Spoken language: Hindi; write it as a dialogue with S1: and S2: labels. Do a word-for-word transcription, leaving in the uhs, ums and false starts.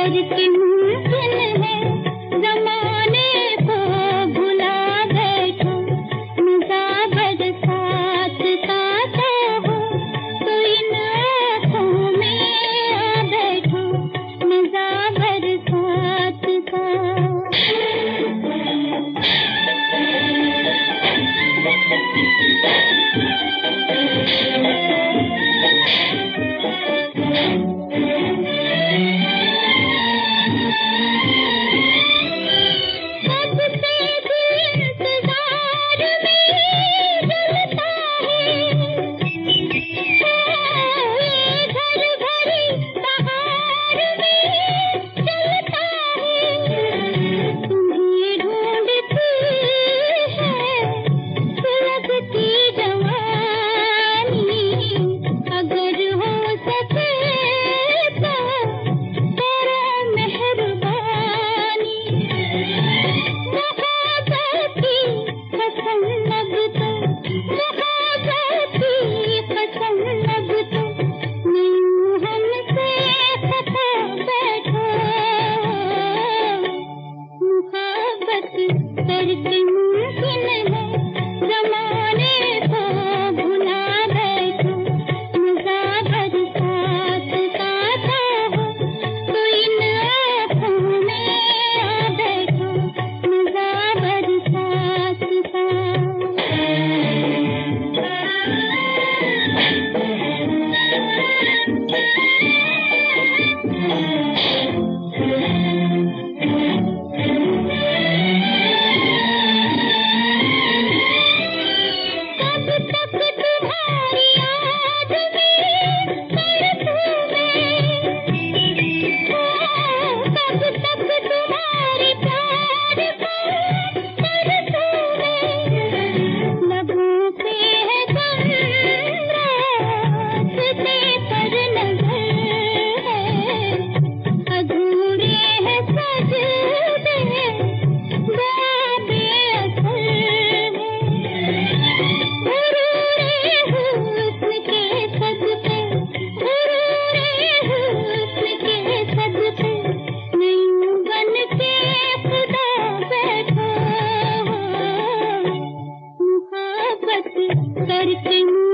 S1: करके मुमकिन है जमाने को भुला बैठो। मजा बरसात का तो हो तो इन आँखों में आ बैठो। मजा बरसात का। करके मुमकिन है जमाने को भुला बैठो। मजा बरसात का तो हो तो इन आँखों में आ बैठो। मजा बरसात का। करके